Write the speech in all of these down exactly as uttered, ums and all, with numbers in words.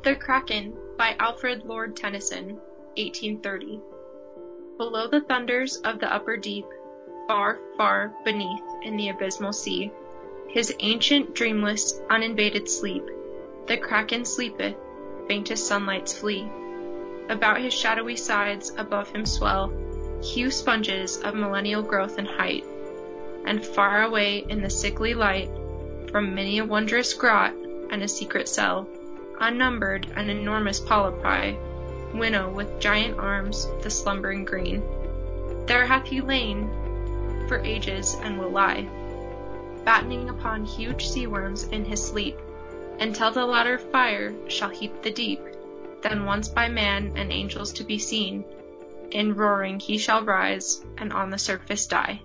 The Kraken by Alfred Lord Tennyson, eighteen thirty. Below the thunders of the upper deep, far, far beneath in the abysmal sea, his ancient, dreamless, uninvaded sleep, the Kraken sleepeth, faintest sunlights flee. About his shadowy sides above him swell hue sponges of millennial growth and height, and far away in the sickly light, from many a wondrous grot and a secret cell, unnumbered and enormous polypi winnow with giant arms the slumbering green. There hath he lain for ages and will lie, battening upon huge sea worms in his sleep, until the latter fire shall heap the deep. Then once by man and angels to be seen, in roaring he shall rise and on the surface die.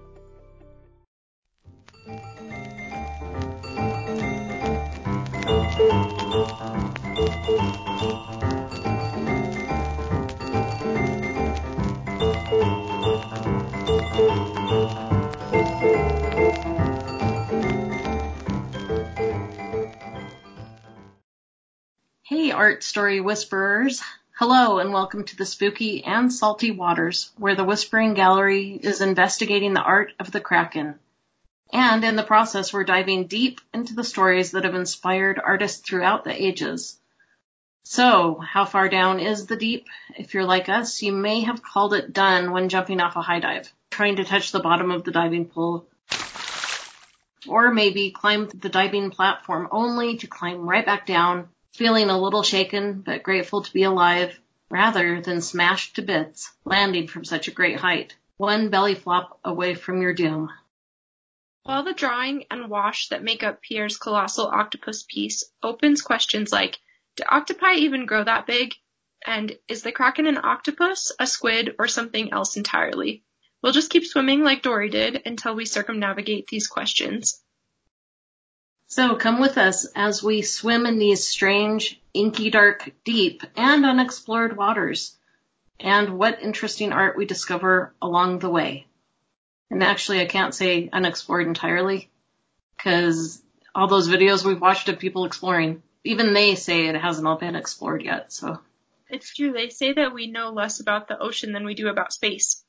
Hey, art story whisperers. Hello and welcome to the spooky and salty waters where the Whispering Gallery is investigating the art of the Kraken. And in the process, we're diving deep into the stories that have inspired artists throughout the ages. So, how far down is the deep? If you're like us, you may have called it done when jumping off a high dive, trying to touch the bottom of the diving pool. Or maybe climbed the diving platform only to climb right back down, feeling a little shaken but grateful to be alive, rather than smashed to bits, landing from such a great height, one belly flop away from your doom. While the drawing and wash that make up Pierre's colossal octopus piece opens questions like, do octopi even grow that big? And is the Kraken an octopus, a squid, or something else entirely? We'll just keep swimming like Dory did until we circumnavigate these questions. So come with us as we swim in these strange, inky dark, deep, and unexplored waters, and what interesting art we discover along the way. And actually, I can't say unexplored entirely, because all those videos we've watched of people exploring, even they say it hasn't all been explored yet, so. It's true. They say that we know less about the ocean than we do about space.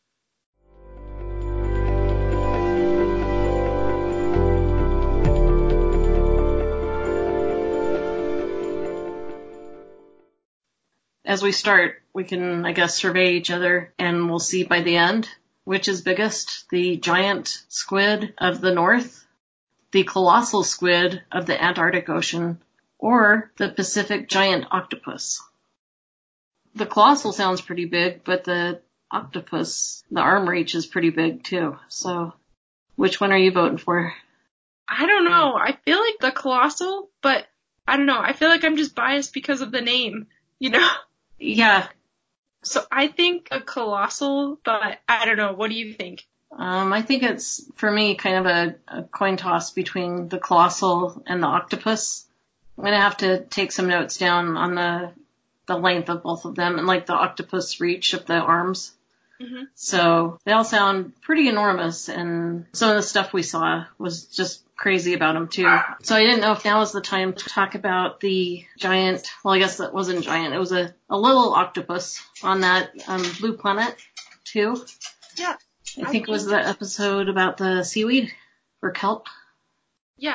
As we start, we can, I guess, survey each other, and we'll see by the end which is biggest, the giant squid of the north, the colossal squid of the Antarctic Ocean, or the Pacific giant octopus. The colossal sounds pretty big, but the octopus, the arm reach is pretty big too. So which one are you voting for? I don't know. I feel like the colossal, but I don't know. I feel like I'm just biased because of the name, you know? Yeah. So I think a colossal, but I don't know. What do you think? Um, I think it's, for me, kind of a, a coin toss between the colossal and the octopus. I'm going to have to take some notes down on the the length of both of them and like the octopus reach of the arms. Mm-hmm. So they all sound pretty enormous, and some of the stuff we saw was just crazy about them too. So I didn't know if now was the time to talk about the giant, well, I guess that wasn't giant. It was a, a little octopus on that um, blue planet too. Yeah. I think it was the episode about the seaweed or kelp. Yeah.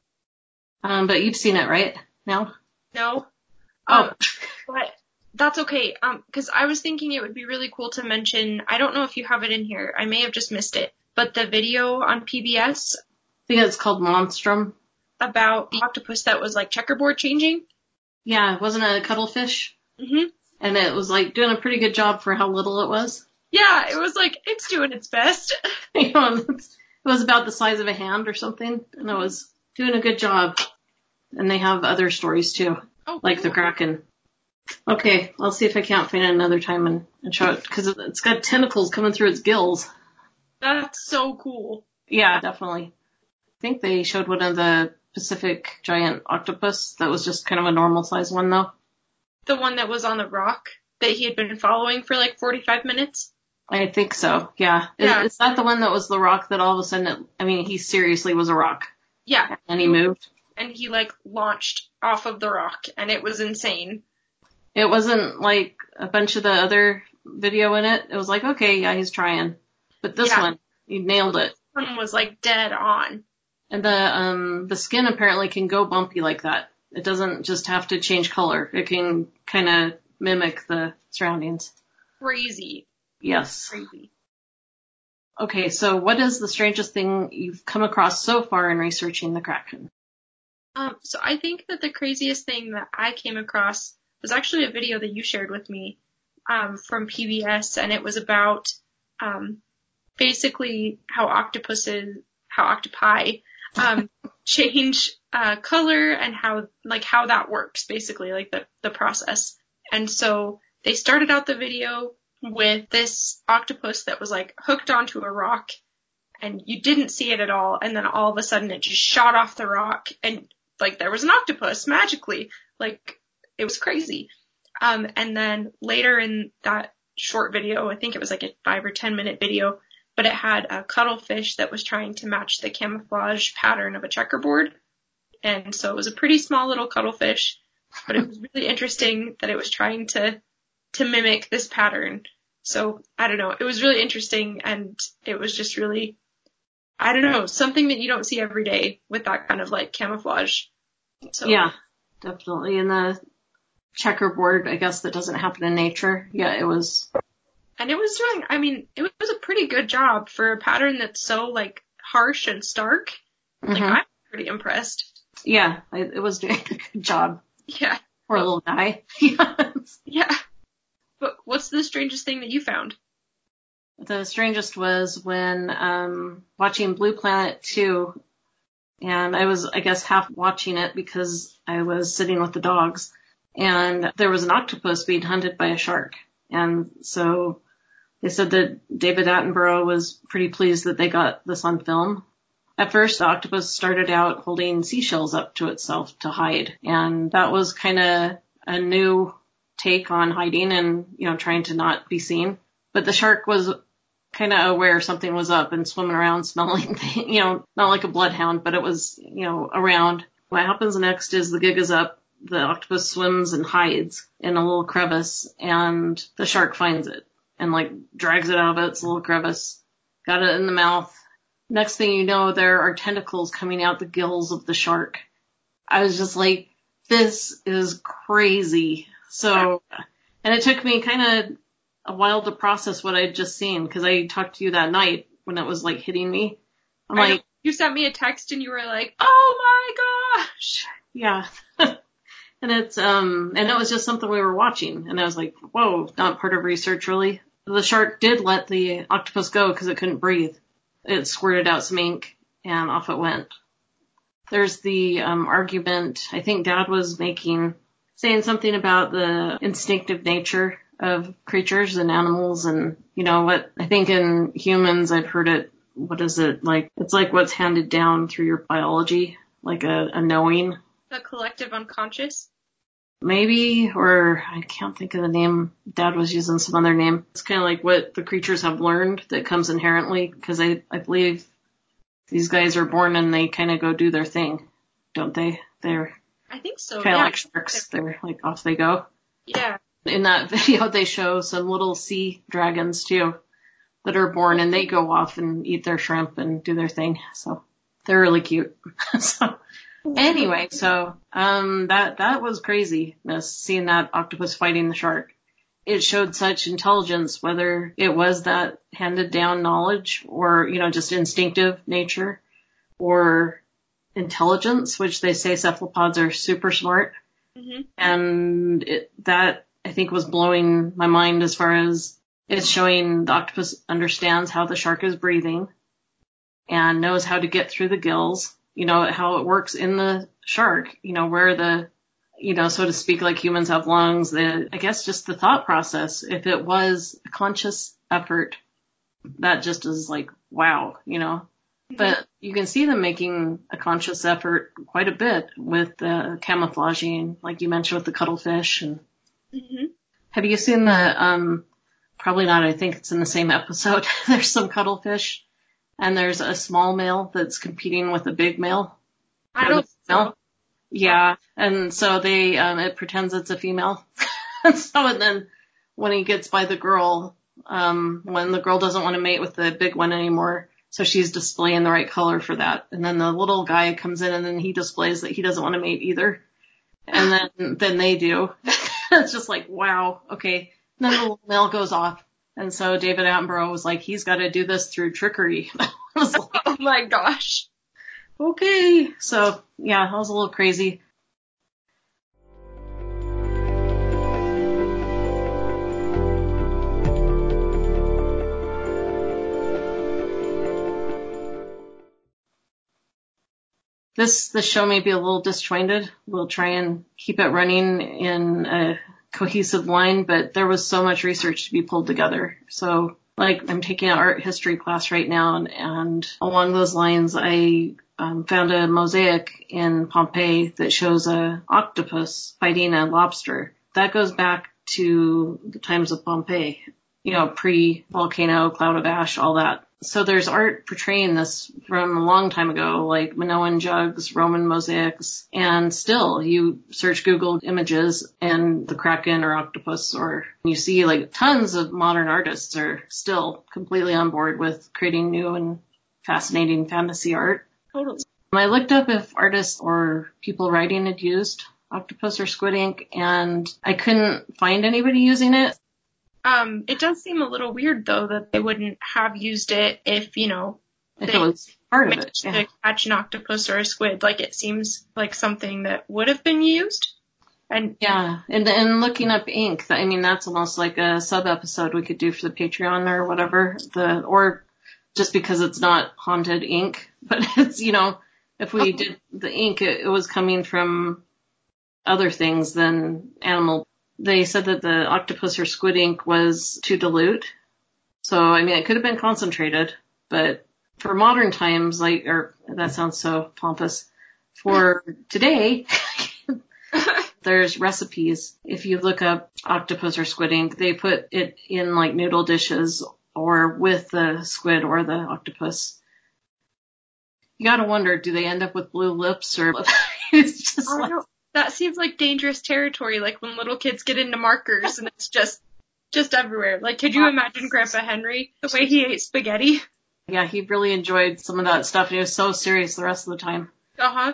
Um, but you've seen it, right? Now? No. Oh. Um, but that's okay. Um, because I was thinking it would be really cool to mention, I don't know if you have it in here. I may have just missed it. But the video on P B S. I think it's called Monstrum. About the octopus that was like checkerboard changing. Yeah, wasn't it a cuttlefish? Mm-hmm. And it was like doing a pretty good job for how little it was. Yeah, it was like, it's doing its best. You know, it was about the size of a hand or something, and it was doing a good job. And they have other stories too, oh, like cool. the Kraken. Okay, I'll see if I can't find it another time and, and show it, because it's got tentacles coming through its gills. That's so cool. Yeah, definitely. I think they showed one of the Pacific giant octopus that was just kind of a normal size one, though. The one that was on the rock that he had been following for like forty-five minutes? I think so, yeah. yeah. Is, is that the one that was the rock that all of a sudden, it, I mean, he seriously was a rock? Yeah. And he moved? And he like launched off of the rock, and it was insane. It wasn't like a bunch of the other video in it. It was like, okay, yeah, he's trying. But this Yeah. one, he nailed it. This one was like dead on. And the um the skin apparently can go bumpy like that. It doesn't just have to change color. It can kind of mimic the surroundings. Crazy. Yes. Crazy. Okay, so what is the strangest thing you've come across so far in researching the Kraken? Um, so I think that the craziest thing that I came across was actually a video that you shared with me um, from P B S, and it was about um, basically how octopuses, how octopi um, change uh, color and how like how that works, basically like the the process. And so they started out the video with this octopus that was like hooked onto a rock, and you didn't see it at all, and then all of a sudden it just shot off the rock, and like there was an octopus magically. Like it was crazy. Um, and then later in that short video, I think it was like a five or ten minute video, but it had a cuttlefish that was trying to match the camouflage pattern of a checkerboard. And so it was a pretty small little cuttlefish, but it was really interesting that it was trying to, to mimic this pattern. So I don't know. It was really interesting, and it was just really, I don't know, something that you don't see every day with that kind of like camouflage. So Yeah, definitely. And the checkerboard, I guess that doesn't happen in nature. Yeah, it was. And it was doing, I mean, it was a pretty good job for a pattern that's so like harsh and stark. Like Mm-hmm. I'm pretty impressed. Yeah, it, it was doing a good job. Yeah. Poor little guy. Yeah. Yeah. But what's the strangest thing that you found? The strangest was when um watching Blue Planet two, and I was, I guess, half watching it because I was sitting with the dogs, and there was an octopus being hunted by a shark. And so they said that David Attenborough was pretty pleased that they got this on film. At first, the octopus started out holding seashells up to itself to hide, and that was kind of a new take on hiding and, you know, trying to not be seen. But the shark was kind of aware something was up and swimming around smelling, you know, not like a bloodhound, but it was, you know, around. What happens next is the gig is up, the octopus swims and hides in a little crevice, and the shark finds it and like drags it out of its little crevice, got it in the mouth. Next thing you know, there are tentacles coming out the gills of the shark. I was just like, this is crazy. So, and it took me kind of a while to process what I'd just seen, because I talked to you that night when it was like hitting me. I'm I like, know, you sent me a text and you were like, oh my gosh. yeah. And it's, um, and it was just something we were watching. And I was like, whoa, not part of research really. The shark did let the octopus go because it couldn't breathe. It squirted out some ink and off it went. There's the um, argument I think Dad was making, saying something about the instinctive nature of creatures and animals, and, you know, what I think in humans, I've heard it, what is it, like, it's like what's handed down through your biology, like a, a knowing. The collective unconscious. Maybe, or I can't think of the name. Dad was using some other name. It's kind of like what the creatures have learned that comes inherently, because I, I believe these guys are born and they kind of go do their thing, don't they? They're I think so. kind of Yeah. like sharks. They're like off they go. Yeah. In that video, they show some little sea dragons too that are born, and they go off and eat their shrimp and do their thing. So they're really cute. So anyway, so um that that was craziness, seeing that octopus fighting the shark. It showed such intelligence, whether it was that handed down knowledge or, you know, just instinctive nature or intelligence, which they say cephalopods are super smart. Mm-hmm. And it, that I think was blowing my mind, as far as it's showing the octopus understands how the shark is breathing and knows how to get through the gills, you know, how it works in the shark, you know, where the, you know, so to speak, like humans have lungs, the, I guess just the thought process, if it was a conscious effort, that just is like, wow, you know. Mm-hmm. But you can see them making a conscious effort quite a bit with the camouflaging, like you mentioned with the cuttlefish. And Mm-hmm. have you seen the, um, probably not, I think it's in the same episode, there's some cuttlefish and there's a small male that's competing with a big male. I don't Male. know. Yeah, and so they, um, it pretends it's a female. So and then when he gets by the girl, um, when the girl doesn't want to mate with the big one anymore, so she's displaying the right color for that. And then the little guy comes in and then he displays that he doesn't want to mate either. And then, then they do. It's just like, wow, okay. And then the little male goes off. And so David Attenborough was like, he's got to do this through trickery. I was like, oh my gosh. Okay. So yeah, that was a little crazy. This, this show may be a little disjointed. We'll try and keep it running in a cohesive line, but there was so much research to be pulled together. So like I'm taking an art history class right now, and, and along those lines, I um, found a mosaic in Pompeii that shows a octopus fighting a lobster. That goes back to the times of Pompeii, you know, pre-volcano, cloud of ash, all that. So there's art portraying this from a long time ago, like Minoan jugs, Roman mosaics, and still you search Google images and the Kraken or octopus, or you see like tons of modern artists are still completely on board with creating new and fascinating fantasy art. Totally. I looked up if artists or people writing had used octopus or squid ink, and I couldn't find anybody using it. Um, it does seem a little weird, though, that they wouldn't have used it if, you know, If they it was part of it. managed Yeah. to catch an octopus or a squid. Like, it seems like something that would have been used. And Yeah, and and looking up ink, I mean, that's almost like a sub-episode we could do for the Patreon or whatever, the or just because it's not haunted ink, but it's, you know, if we did the ink, it, it was coming from other things than animal. They said that the octopus or squid ink was too dilute. So, I mean, it could have been concentrated, but for modern times, like, or that sounds so pompous, for today, there's recipes. If you look up octopus or squid ink, they put it in like noodle dishes or with the squid or the octopus. You gotta wonder, do they end up with blue lips or it's just I like, don't, that seems like dangerous territory, like when little kids get into markers and it's just just everywhere. Like, could you imagine Grandpa Henry, the way he ate spaghetti? yeah, he really enjoyed some of that stuff. He was so serious the rest of the time. Uh-huh.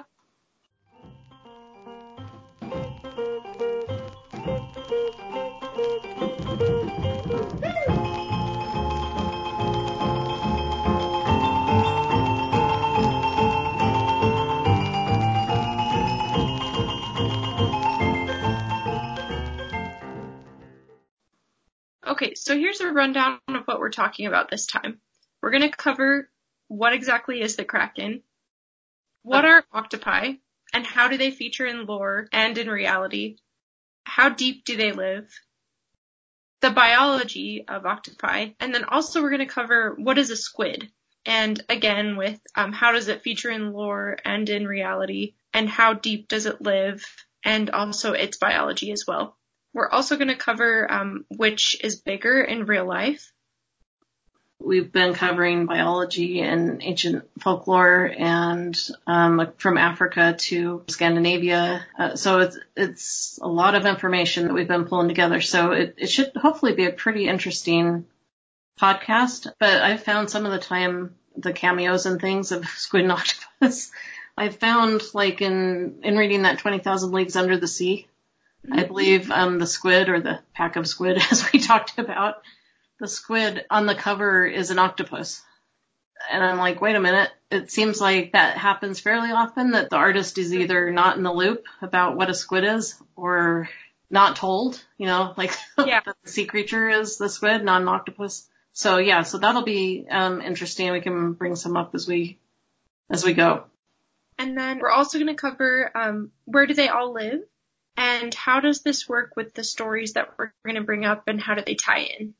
Okay, so here's a rundown of what we're talking about this time. We're going to cover what exactly is the Kraken, what are octopi, and how do they feature in lore and in reality, how deep do they live, the biology of octopi, and then also we're going to cover what is a squid, and again with um, how does it feature in lore and in reality, and how deep does it live, and also its biology as well. We're also going to cover um, which is bigger in real life. We've been covering biology and ancient folklore and um, from Africa to Scandinavia. Uh, so it's it's a lot of information that we've been pulling together. So it, it should hopefully be a pretty interesting podcast. But I've found some of the time the cameos and things of squid and octopus. I've found like in, in reading that twenty thousand Leagues Under the Sea, I believe um, the squid or the pack of squid, as we talked about, the squid on the cover is an octopus. And I'm like, wait a minute. It seems like that happens fairly often, that the artist is either not in the loop about what a squid is or not told, you know, like Yeah. that the sea creature is the squid, not an octopus. So yeah, so that'll be um, interesting. We can bring some up as we as we go. And then we're also going to cover um, where do they all live, and how does this work with the stories that we're going to bring up, and how do they tie in?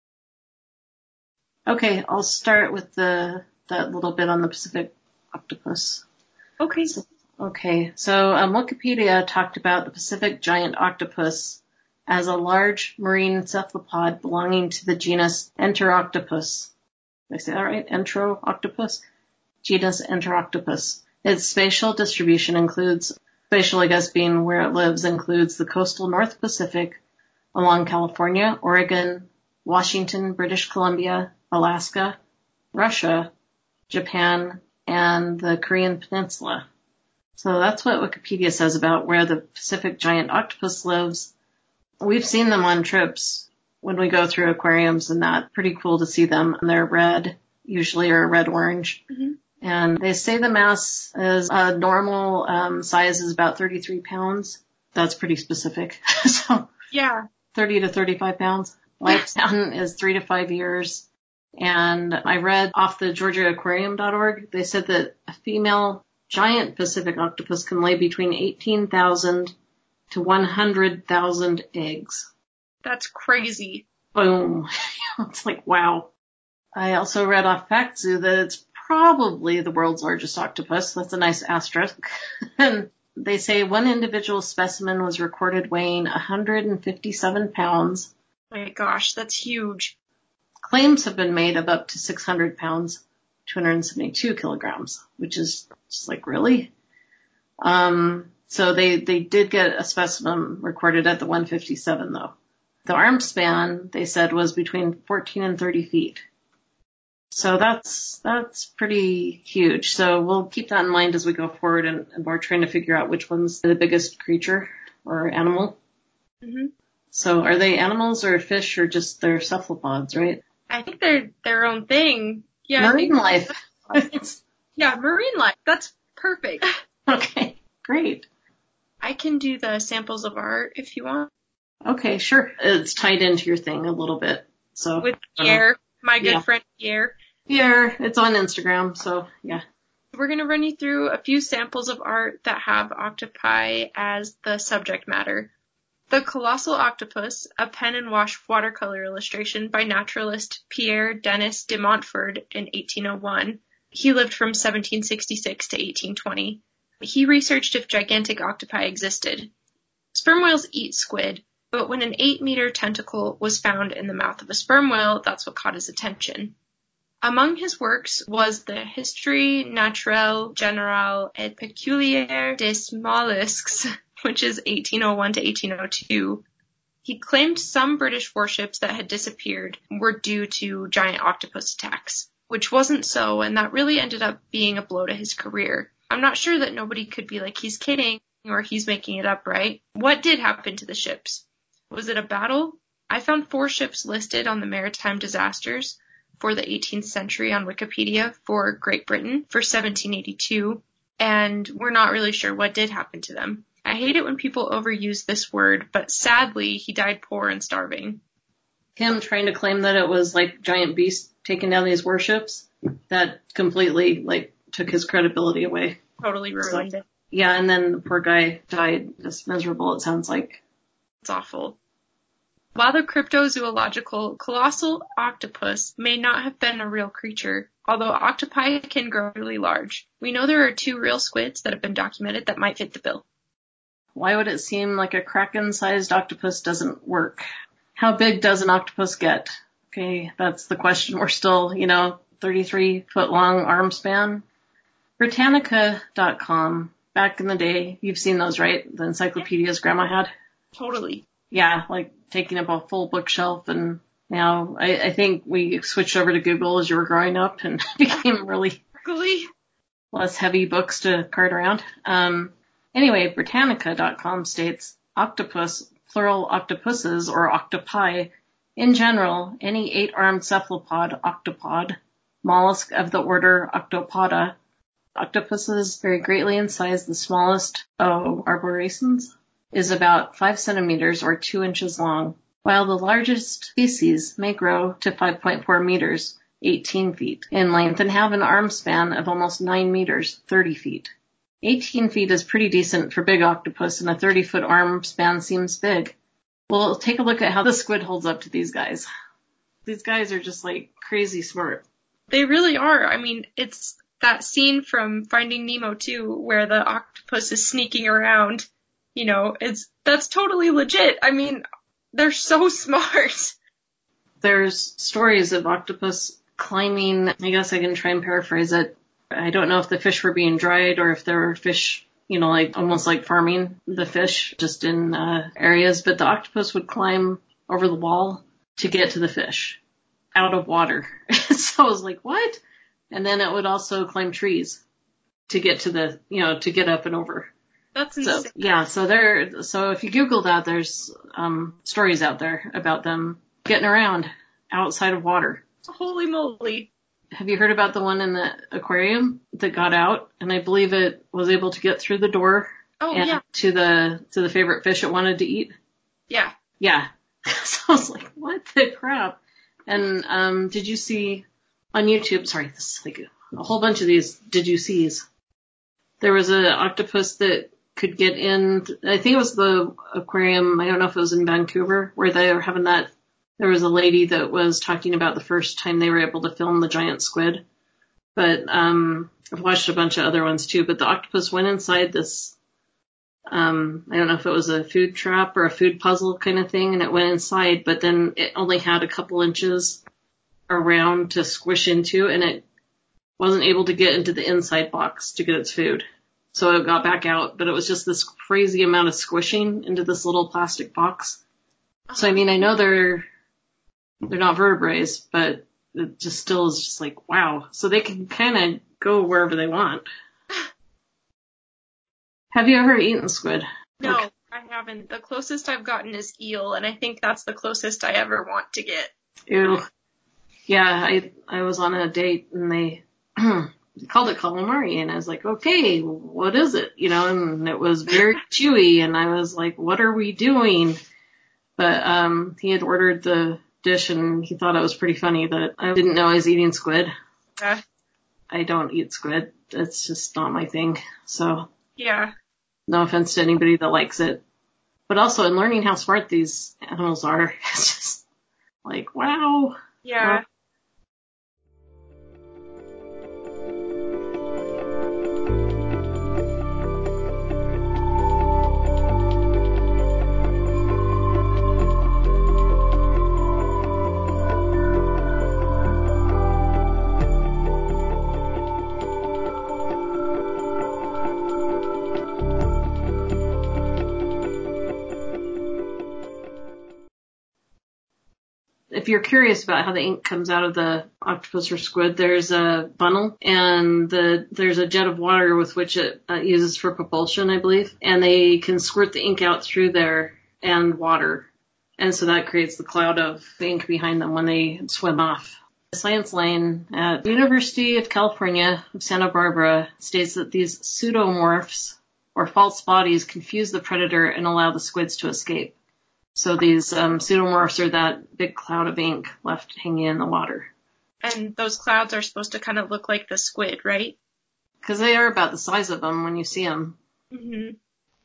Okay, I'll start with the that little bit on the Pacific octopus. Okay. Okay, so um, Wikipedia talked about the Pacific giant octopus as a large marine cephalopod belonging to the genus Enteroctopus. Did I say that right? Enteroctopus? Genus Enteroctopus. Its spatial distribution includes, spatial I guess being where it lives, includes the coastal North Pacific, along California, Oregon, Washington, British Columbia, Alaska, Russia, Japan, and the Korean Peninsula. So that's what Wikipedia says about where the Pacific giant octopus lives. We've seen them on trips when we go through aquariums and that. Pretty cool to see them. They're red, usually, or red-orange. Mm-hmm. And they say the mass is a normal um, size is about thirty-three pounds. That's pretty specific. So yeah, thirty to thirty-five pounds. Lifespan is three to five years. And I read off the Georgia Aquarium dot org, they said that a female giant Pacific octopus can lay between eighteen thousand to one hundred thousand eggs. That's crazy. Boom. It's like, wow. I also read off FactZoo that it's probably the world's largest octopus. That's a nice asterisk. And they say one individual specimen was recorded weighing one hundred fifty-seven pounds. Oh my gosh, that's huge. Claims have been made of up to six hundred pounds, two hundred seventy-two kilograms, which is just like, really? Um, so they, they did get a specimen recorded at the one fifty-seven though. The arm span, they said, was between fourteen and thirty feet. So that's, that's pretty huge. So we'll keep that in mind as we go forward, and, and we're trying to figure out which one's the biggest creature or animal. Mm-hmm. So are they animals or fish or just they're cephalopods, right? I think they're their own thing. Yeah. Marine life. Yeah, marine life. That's perfect. Okay, great. I can do the samples of art if you want. Okay, sure. It's tied into your thing a little bit. So with Pierre, my good yeah. friend Pierre. Pierre, it's on Instagram, so yeah. We're going to run you through a few samples of art that have octopi as the subject matter. The Colossal Octopus, a pen and wash watercolor illustration by naturalist Pierre Denis de Montfort in eighteen oh one. He lived from seventeen sixty-six to eighteen twenty. He researched if gigantic octopi existed. Sperm whales eat squid, but when an eight meter tentacle was found in the mouth of a sperm whale, that's what caught his attention. Among his works was the Histoire naturelle générale et péculière des mollusques, which is eighteen oh one to eighteen oh two. He claimed some British warships that had disappeared were due to giant octopus attacks, which wasn't so, and that really ended up being a blow to his career. I'm not sure that nobody could be like, he's kidding, or he's making it up, right? What did happen to the ships? Was it a battle? I found four ships listed on the maritime disasters for the eighteenth century on Wikipedia for Great Britain for seventeen eighty-two, and we're not really sure what did happen to them. I hate it when people overuse this word, but sadly, he died poor and starving. Him trying to claim that it was like giant beasts taking down these warships, that completely like took his credibility away. Totally ruined so, it. Yeah, and then the poor guy died just miserable, it sounds like. It's awful. While the cryptozoological colossal octopus may not have been a real creature, although octopi can grow really large, we know there are two real squids that have been documented that might fit the bill. Why would it seem like a kraken-sized octopus doesn't work? How big does an octopus get? Okay, that's the question. We're still, you know, thirty-three foot long arm span. Britannica dot com. Back in the day, you've seen those, right? The encyclopedias Grandma had? Totally. Yeah, like taking up a full bookshelf, and now I, I think we switched over to Google as you were growing up and became really really less heavy books to cart around. Um, anyway, Britannica dot com states octopus, plural octopuses or octopi, in general, any eight-armed cephalopod, octopod, mollusk of the order Octopoda. Octopuses vary greatly in size. The smallest, oh, arborescens, is about five centimeters or two inches long, while the largest species may grow to five point four meters, eighteen feet, in length and have an arm span of almost nine meters, thirty feet. eighteen feet is pretty decent for big octopus, and a thirty foot arm span seems big. Well, take a look at how the squid holds up to these guys. These guys are just like crazy smart. They really are. I mean, it's that scene from Finding Nemo two where the octopus is sneaking around. You know, it's that's totally legit. I mean, they're so smart. There's stories of octopus climbing. I guess I can try and paraphrase it. I don't know if the fish were being dried or if there were fish you know, like almost like farming the fish just in uh, areas, but the octopus would climb over the wall to get to the fish out of water. So I was like, what? And then it would also climb trees to get to the, you know, to get up and over. That's So, insane. yeah, so there, so if you Google that, there's um, stories out there about them getting around outside of water. Holy moly. Have you heard about the one in the aquarium that got out? And I believe it was able to get through the door Oh, and yeah. to the to the favorite fish it wanted to eat. Yeah. Yeah. So I was like, what the crap? And um, did you see on YouTube? Sorry, this is like a, a whole bunch of these. Did you see's? There was an octopus that could get in. I think it was the aquarium. I don't know if it was in Vancouver where they were having that. There was a lady that was talking about the first time they were able to film the giant squid. But um, I've watched a bunch of other ones too. But the octopus went inside this, um, I don't know if it was a food trap or a food puzzle kind of thing, and it went inside, but then it only had a couple inches around to squish into, and it wasn't able to get into the inside box to get its food. So it got back out, but it was just this crazy amount of squishing into this little plastic box. So, I mean, I know they're They're not vertebrates, but it just still is just like, wow. So they can kind of go wherever they want. Have you ever eaten squid? No, Like, I haven't. The closest I've gotten is eel, and I think that's the closest I ever want to get. ew. Yeah, I I was on a date and they called it calamari, and I was like, okay, what is it? You know, and it was very chewy, and I was like, what are we doing? But um, he had ordered the dish, and he thought it was pretty funny that I didn't know I was eating squid. Uh, I don't eat squid. It's just not my thing. So yeah. no offense to anybody that likes it. But also in learning how smart these animals are, it's just like, wow. Yeah. Well, if you're curious about how the ink comes out of the octopus or squid, there's a funnel, and the there's a jet of water with which it uh, uses for propulsion, I believe, and they can squirt the ink out through there and water, and so that creates the cloud of ink behind them when they swim off. Science Lane at the University of California of Santa Barbara states that these pseudomorphs or false bodies confuse the predator and allow the squids to escape. So these um, pseudomorphs are that big cloud of ink left hanging in the water. And those clouds are supposed to kind of look like the squid, right? Because they are about the size of them when you see them. Mm-hmm.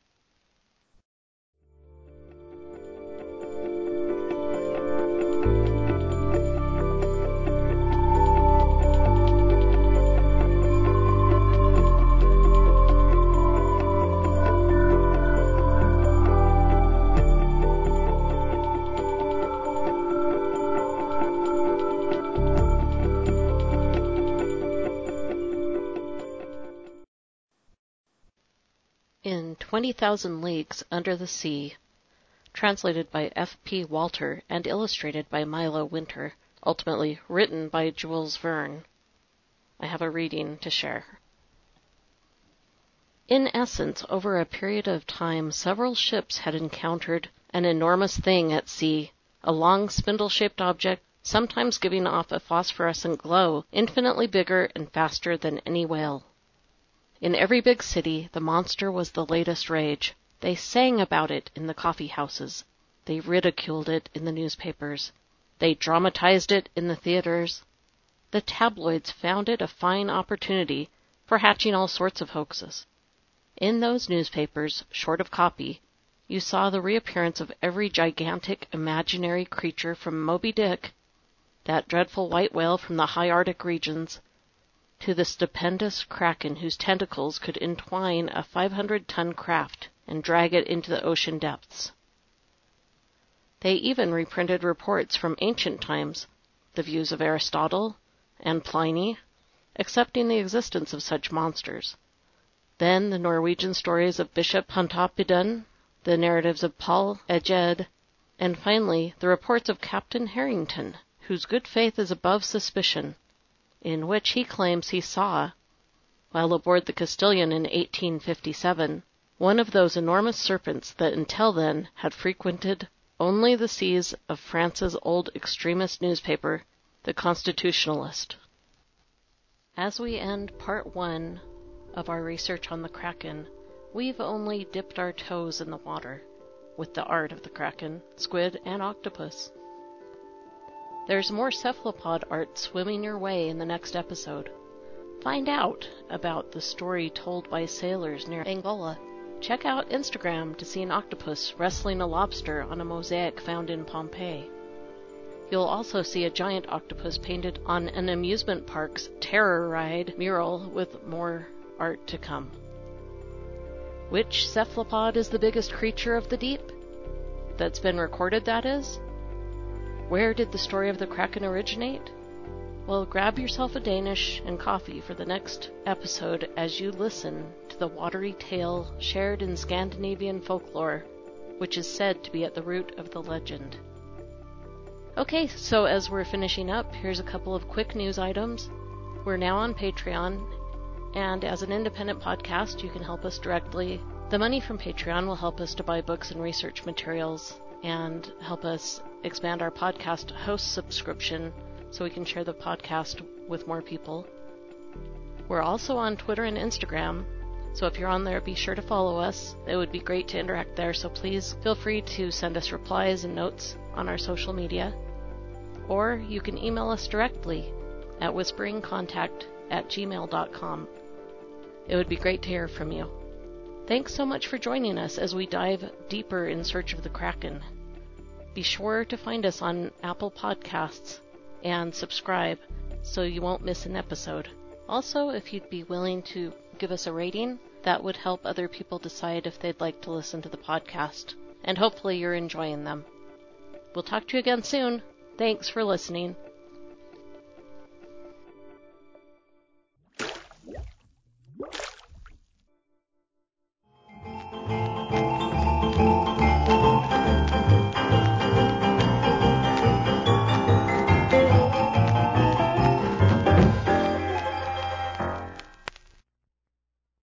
In twenty thousand Leagues Under the Sea, translated by F P Walter and illustrated by Milo Winter, ultimately written by Jules Verne, I have a reading to share. In essence, over a period of time, several ships had encountered an enormous thing at sea, a long spindle-shaped object, sometimes giving off a phosphorescent glow, infinitely bigger and faster than any whale. In every big city, the monster was the latest rage. They sang about it in the coffee houses. They ridiculed it in the newspapers. They dramatized it in the theaters. The tabloids found it a fine opportunity for hatching all sorts of hoaxes. In those newspapers, short of copy, you saw the reappearance of every gigantic imaginary creature from Moby Dick, that dreadful white whale from the high Arctic regions, to the stupendous kraken whose tentacles could entwine a five hundred ton craft and drag it into the ocean depths. They even reprinted reports from ancient times, the views of Aristotle and Pliny, accepting the existence of such monsters. Then the Norwegian stories of Bishop Pontoppidan, the narratives of Paul Egede, and finally the reports of Captain Harrington, whose good faith is above suspicion, in which he claims he saw, while aboard the Castilian in eighteen fifty-seven, one of those enormous serpents that until then had frequented only the seas of France's old extremist newspaper, The Constitutionalist. As we end part one of our research on the Kraken, we've only dipped our toes in the water with the art of the Kraken, squid, and octopus. There's more cephalopod art swimming your way in the next episode. Find out about the story told by sailors near Angola. Check out Instagram to see an octopus wrestling a lobster on a mosaic found in Pompeii. You'll also see a giant octopus painted on an amusement park's Terror Ride mural with more art to come. Which cephalopod is the biggest creature of the deep? That's been recorded, that is? Where did the story of the Kraken originate? Well, grab yourself a Danish and coffee for the next episode as you listen to the watery tale shared in Scandinavian folklore, which is said to be at the root of the legend. Okay, so as we're finishing up, here's a couple of quick news items. We're now on Patreon, and as an independent podcast, you can help us directly. The money from Patreon will help us to buy books and research materials and help us expand our podcast host subscription so we can share the podcast with more people. We're also on Twitter and Instagram, so if you're on there, be sure to follow us. It would be great to interact there, so please feel free to send us replies and notes on our social media. Or you can email us directly at whisperingcontact at gmail dot com. It would be great to hear from you. Thanks so much for joining us as we dive deeper in search of the Kraken. Be sure to find us on Apple Podcasts and subscribe so you won't miss an episode. Also, if you'd be willing to give us a rating, that would help other people decide if they'd like to listen to the podcast. And hopefully you're enjoying them. We'll talk to you again soon. Thanks for listening.